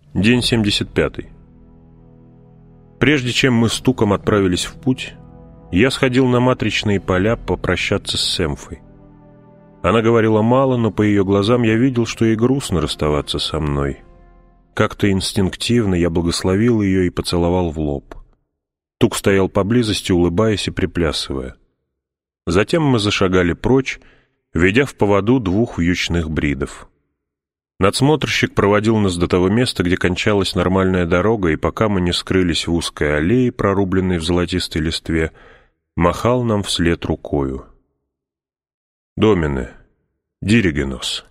День 75. Прежде чем мы с Туком отправились в путь, я сходил на матричные поля попрощаться с Сэмфой. Она говорила мало, но по ее глазам я видел, что ей грустно расставаться со мной. Как-то инстинктивно я благословил ее и поцеловал в лоб. Тук стоял поблизости, улыбаясь и приплясывая. Затем мы зашагали прочь, ведя в поводу 2 вьючных бридов. Надсмотрщик проводил нас до того места, где кончалась нормальная дорога, и пока мы не скрылись в узкой аллее, прорубленной в золотистой листве, махал нам вслед рукою. «Домине, диригенос».